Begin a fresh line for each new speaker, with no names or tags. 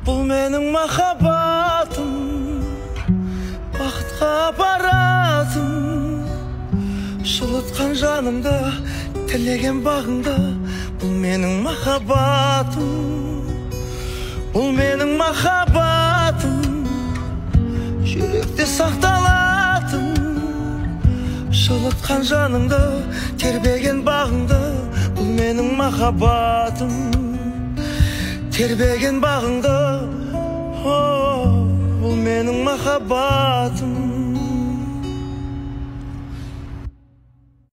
бұл менің махаббатым, бақытқа апаратын, жылытқан жанымды, тілеген бағыңды. Бұл менің махаббатым, бұл менің махаббатым, жүректе сақталатын, жылытқан жаныңды, тербеген бағыңды. Бұл менің махаббатым, тербеген бағыңды. Бұл менің махаббатым.